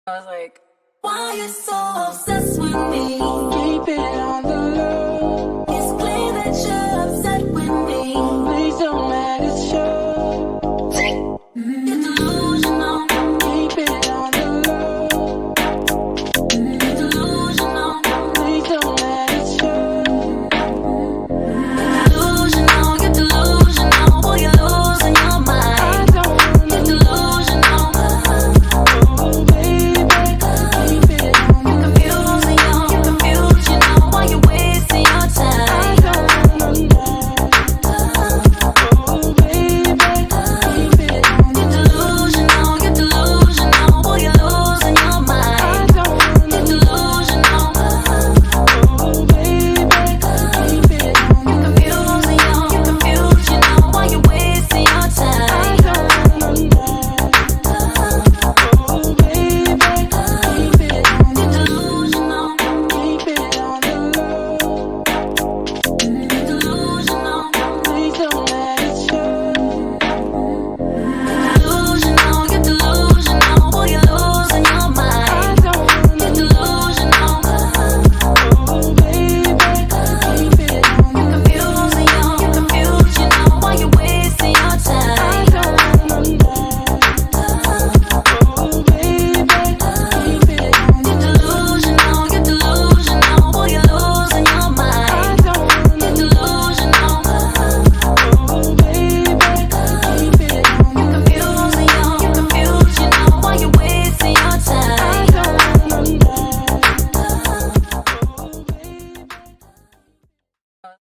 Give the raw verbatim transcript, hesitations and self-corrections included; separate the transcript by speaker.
Speaker 1: I was like, why you so obsessed with me?
Speaker 2: Keep it on the low.
Speaker 1: It's clear that you're upset with me.